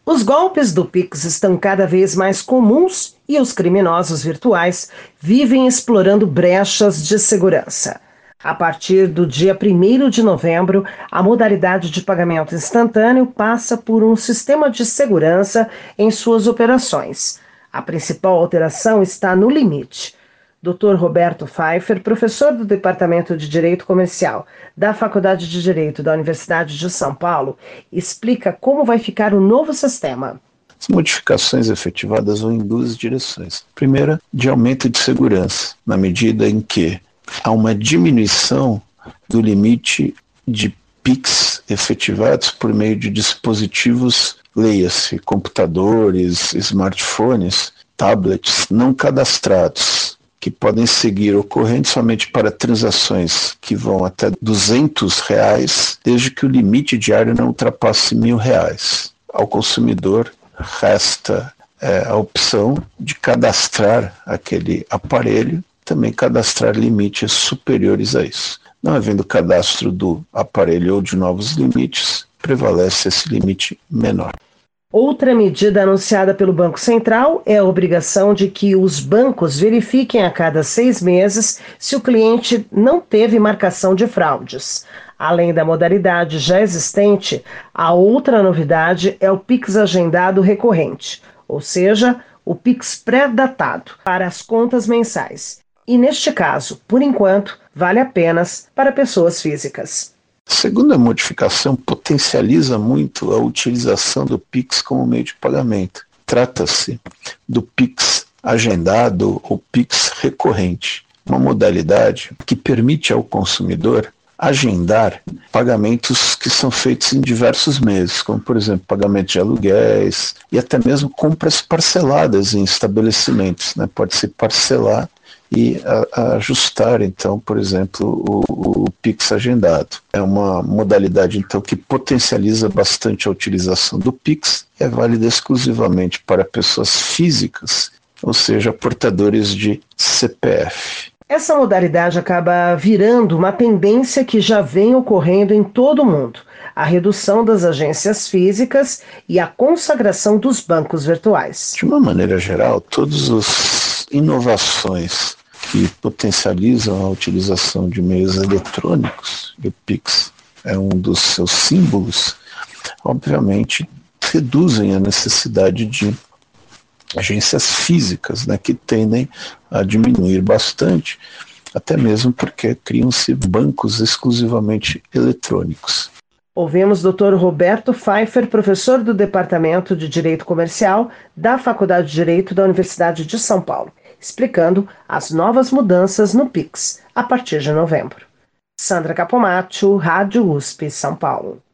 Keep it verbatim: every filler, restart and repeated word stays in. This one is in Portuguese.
Os golpes do Pix estão cada vez mais comuns e os criminosos virtuais vivem explorando brechas de segurança. A partir do dia primeiro de novembro, a modalidade de pagamento instantâneo passa por um sistema de segurança em suas operações. A principal alteração está no limite. doutor Roberto Pfeiffer, professor do Departamento de Direito Comercial da Faculdade de Direito da Universidade de São Paulo, explica como vai ficar o novo sistema. As modificações efetivadas vão em duas direções. Primeira, de aumento de segurança, na medida em que há uma diminuição do limite de Pix efetivados por meio de dispositivos, leia-se, computadores, smartphones, tablets não cadastrados, que podem seguir ocorrente somente para transações que vão até duzentos reais, desde que o limite diário não ultrapasse mil reais. Ao consumidor resta é, a opção de cadastrar aquele aparelho, também cadastrar limites superiores a isso. Não havendo cadastro do aparelho ou de novos limites, prevalece esse limite menor. Outra medida anunciada pelo Banco Central é a obrigação de que os bancos verifiquem a cada seis meses se o cliente não teve marcação de fraudes. Além da modalidade já existente, a outra novidade é o Pix agendado recorrente, ou seja, o Pix pré-datado para as contas mensais. E neste caso, por enquanto, vale apenas para pessoas físicas. A segunda modificação potencializa muito a utilização do Pix como meio de pagamento. Trata-se do Pix agendado ou Pix recorrente, uma modalidade que permite ao consumidor agendar pagamentos que são feitos em diversos meses, como, por exemplo, pagamento de aluguéis e até mesmo compras parceladas em estabelecimentos, né? Pode-se parcelar e a, a ajustar, então, por exemplo, o, o Pix agendado. É uma modalidade, então, que potencializa bastante a utilização do Pix e é válida exclusivamente para pessoas físicas, ou seja, portadores de C P F. Essa modalidade acaba virando uma tendência que já vem ocorrendo em todo o mundo: a redução das agências físicas e a consagração dos bancos virtuais. De uma maneira geral, todas as inovações que potencializam a utilização de meios eletrônicos, e o Pix é um dos seus símbolos, obviamente reduzem a necessidade de agências físicas, né, que tendem a diminuir bastante, até mesmo porque criam-se bancos exclusivamente eletrônicos. Ouvimos doutor Roberto Pfeiffer, professor do Departamento de Direito Comercial da Faculdade de Direito da Universidade de São Paulo, explicando as novas mudanças no Pix a partir de novembro. Sandra Capomatto, Rádio U S P São Paulo.